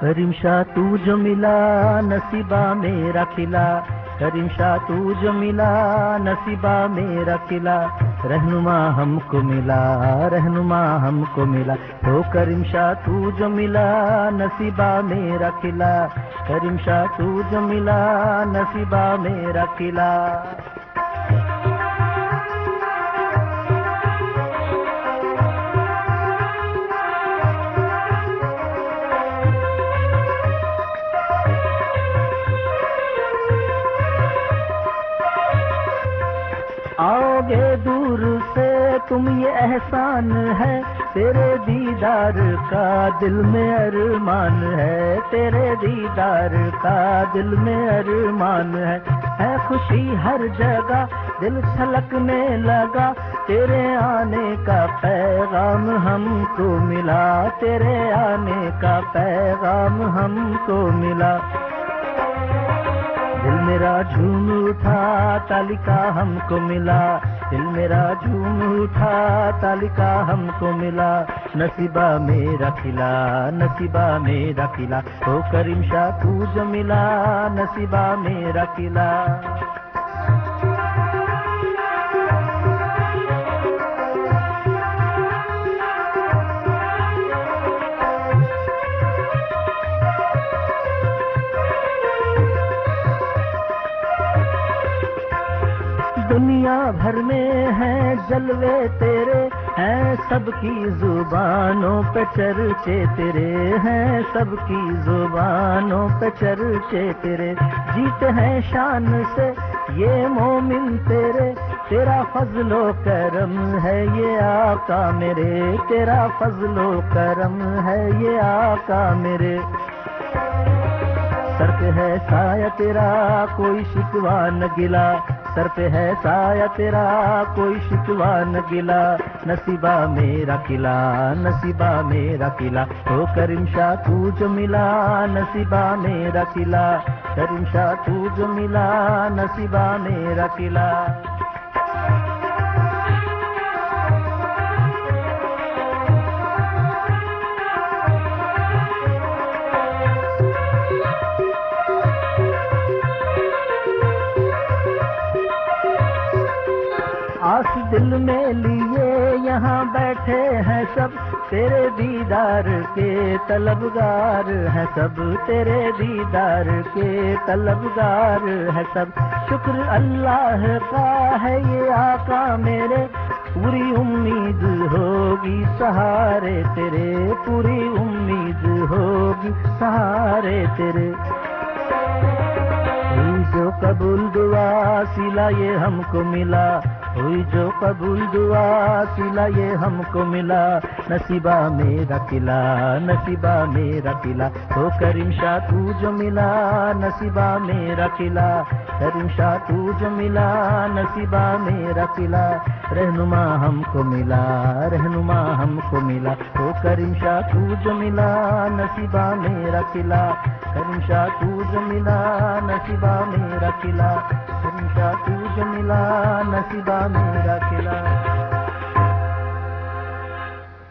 करीम शाह तू जो मिला नसीबा मेरा खिला, करीम शाह तू जो मिला नसीबा मेरा खिला, रहनुमा हमको मिला, रहनुमा हमको मिला। ओ करीम शाह तू जो मिला नसीबा मेरा खिला, करीम शाह तू जो मिला नसीबा मेरा खिला। आओगे दूर से तुम ये एहसान है, तेरे दीदार का दिल में अरमान है, तेरे दीदार का दिल में अरमान है खुशी हर जगह दिल छलकने लगा, तेरे आने का पैगाम हमको मिला, तेरे आने का पैगाम हमको मिला। दिल मेरा झूम उठा तालिका हमको मिला, दिल मेरा झूम उठा तालिका हमको मिला, नसीबा मेरा खिला, नसीबा मेरा खिला। ओ करीम शाह तू जो मिला नसीबा मेरा खिला। दुनिया भर में हैं जलवे तेरे, हैं सबकी जुबानों पे चर्चे तेरे, हैं सबकी जुबानों पे चर्चे तेरे। जीते हैं शान से ये मोमिन तेरे, तेरा फजलो करम है ये आका मेरे, तेरा फजलो करम है ये आका मेरे। सर पे है साया तेरा कोई शिकवा न गिला, सर पे है साया तेरा कोई शिकवा न गिला, नसीबा मेरा खिला, नसीबा मेरा खिला। ओ करीम शाह तू जो मिला नसीबा मेरा खिला, करीम शाह तू जो मिला नसीबा मेरा खिला। आस दिल में लिए यहाँ बैठे हैं सब, तेरे दीदार के तलबगार हैं सब, तेरे दीदार के तलबगार हैं सब। शुक्र अल्लाह का है ये आका मेरे, पूरी उम्मीद होगी सहारे तेरे, पूरी उम्मीद होगी सहारे तेरे। हुई जो कबूल दुआ सिला ये हमको मिला, हुई जो कबूल दुआ सिला ये हमको मिला, नसीबा मेरा खिला, नसीबा मेरा खिला। ओ करीम शाह तू जो मिला नसीबा मेरा खिला, करीम शाह तू जो मिला नसीबा मेरा खिला, रहनुमा हमको मिला, रहनुमा हमको मिला। ओ करीम शाह तू जो मिला नसीबा मेरा खिला, करीम शाह तू जो मिला नसीबा मेरा खिला, करीम शाह तू जो मिला नसीबा मेरा खिला।